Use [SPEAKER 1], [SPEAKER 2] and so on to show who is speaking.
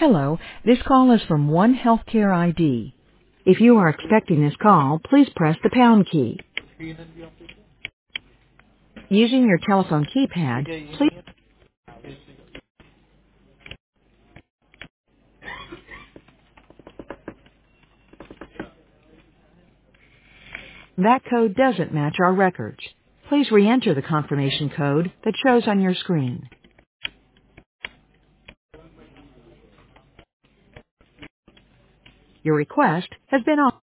[SPEAKER 1] Hello, this call is from One Healthcare ID. If you are expecting this call, please press the pound key. Using your telephone keypad, please. That code doesn't match our records. Please re-enter the confirmation code that shows on your screen. Your request has been